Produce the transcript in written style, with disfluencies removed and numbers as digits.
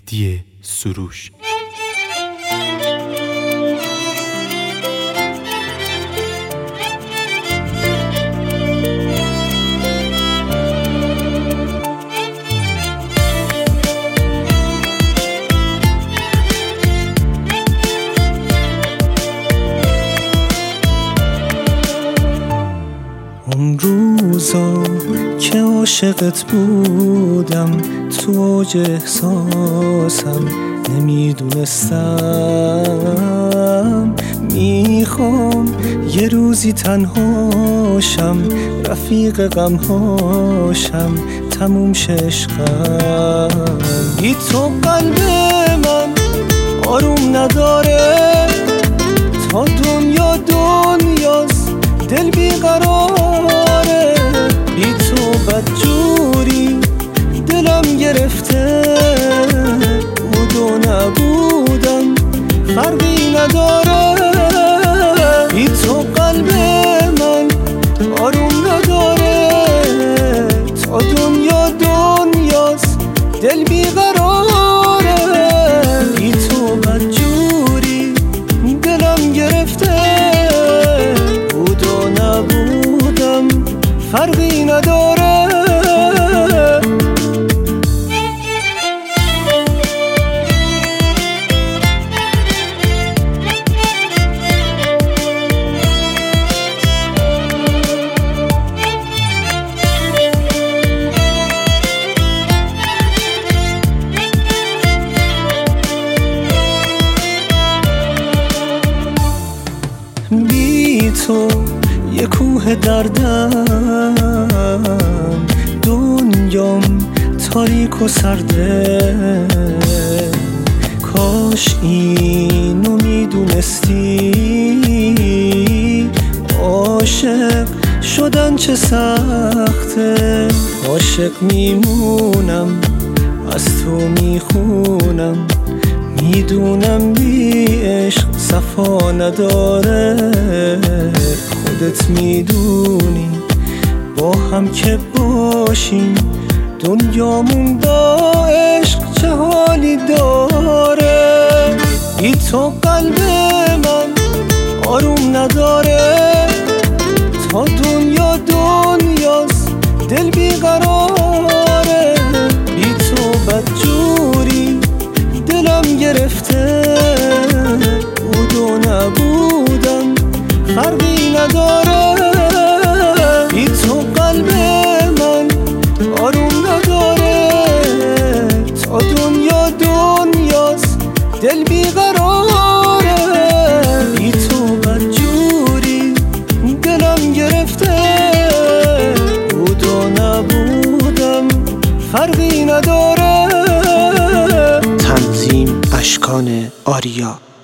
مهدی سروش. اون روزا که عاشقت بودم تو اوج احساسم نمیدونستم میخوام یه روزی تنهاشم رفیق غمهاشم تموم شه عشقم. بی تو قلب من آروم نداره تا دنیا دنیاست دل بیقراره. بی تو بدجوری دلم گرفته بود و نبودم فرقی نداره. بی تو قلب من آروم نداره تا دنیا دنیاست دل بیقراره. بی تو بدجوری دلم گرفته نبودم فرقی نداره. بی تو یه کوه دردم دنیام تاریک و سرده. کاش اینو میدونستی عاشق شدن چه سخته. عاشق میمونم از تو میخونم میدونم بی عشق صفا نداره. خودت میدونی با هم که باشیم دنیامون با عشق چه حالی داره. بی تو قلب من آروم نداره تا دنیا دنیاست دل بیقراره. بی تو بدجوری دلم گرفته بود و نبودم فرقی نداره. بی تو قلب من آروم نداره تا دنیا دنیاست دل بیقراره. بی تو بدجوری دلم گرفته بود و نبودم فرقی نداره. تنظیم اشکان آریا.